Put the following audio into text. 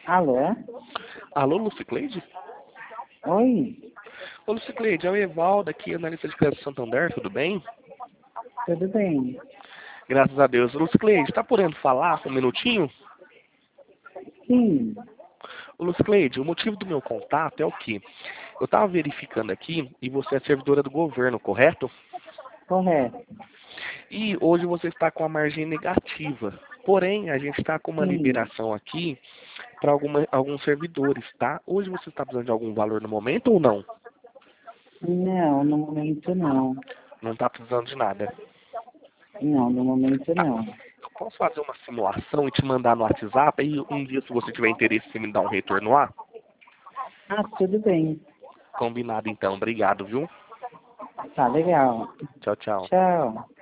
Alô? Alô, Lucicleide? Oi, Ô, Lucicleide, é o Evaldo aqui, analista de crédito Santander, tudo bem? tudo bem? Graças a Deus. Lucicleide, tá podendo falar um minutinho? Sim, Ô, Lucicleide, o motivo do meu contato é o quê? Eu estava verificando aqui e você é servidora do governo, correto? correto. E hoje você está com a margem negativa. Porém, a gente está com uma Sim. liberação aqui para alguns servidores, tá? Hoje você está precisando de algum valor no momento ou não? Não, no momento não. Não está precisando de nada. Não, no momento Tá. não. Eu posso fazer uma simulação e te mandar no WhatsApp e um dia, se você tiver interesse, você me dá um retorno lá? Ah, tudo bem. Combinado então. Obrigado, viu? Tá legal. Tchau, tchau. Tchau.